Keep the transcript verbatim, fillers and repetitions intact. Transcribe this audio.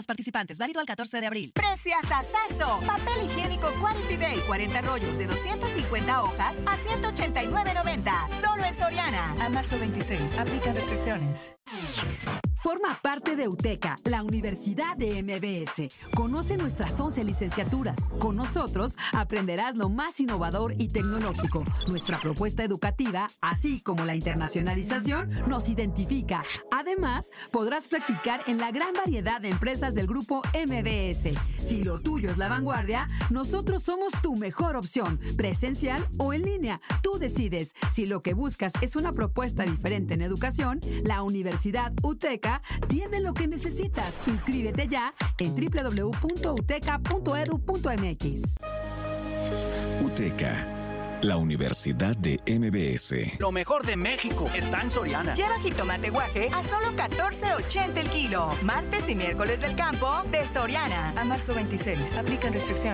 participantes. Válido al catorce de abril. ¡Preciasazo! Papel higiénico Quality Day. cuarenta rollos de doscientas cincuenta hojas a ciento ochenta y nueve noventa. Solo en Soriana. A marzo veintiséis. Aplica restricciones. Forma parte de UTECA, la Universidad de M B S. Conoce nuestras once licenciaturas. Con nosotros aprenderás lo más innovador y tecnológico. Nuestra propuesta educativa, así como la internacionalización, nos identifica. Además, podrás practicar en la gran variedad de empresas del grupo M B S. Si lo tuyo es la vanguardia, nosotros somos tu mejor opción, presencial o en línea. Tú decides. Si lo que buscas es una propuesta diferente en educación, la Universidad UTECA tiene lo que necesitas. Inscríbete ya en doble u doble u doble u punto uteca punto edu punto m x. UTECA, la Universidad de M B S. Lo mejor de México está en Soriana. Lleva jitomate guaje a solo catorce ochenta el kilo. Martes y miércoles del campo de Soriana. A marzo veintiséis. Aplican restricciones.